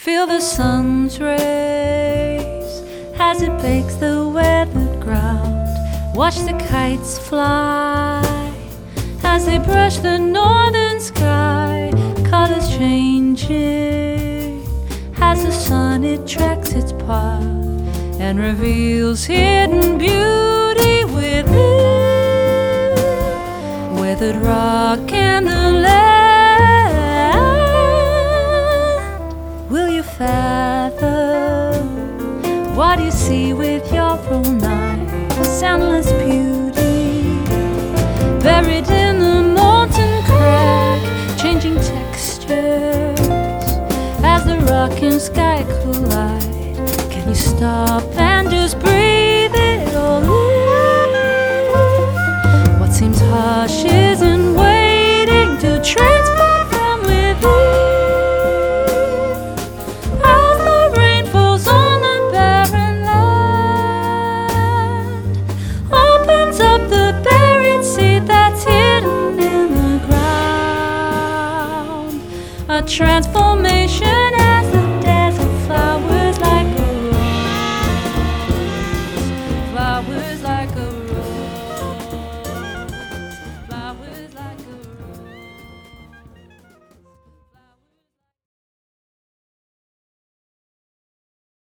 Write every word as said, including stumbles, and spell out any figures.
Feel the sun's rays as it bakes the weathered ground. Watch the kites fly as they brush the northern sky. Colors changing as the sun it tracks its path and reveals hidden beauty within. Weathered rock and the land. Will you fathom what you see with your own eyes? A soundless beauty buried in the molten crack, changing textures as the rock and sky collide. Can you stop and just breathe it all in? What seems harsh isn't waiting to transform from within. As the rain falls on the barren land, opens up the buried seed that's hidden in the ground. A transform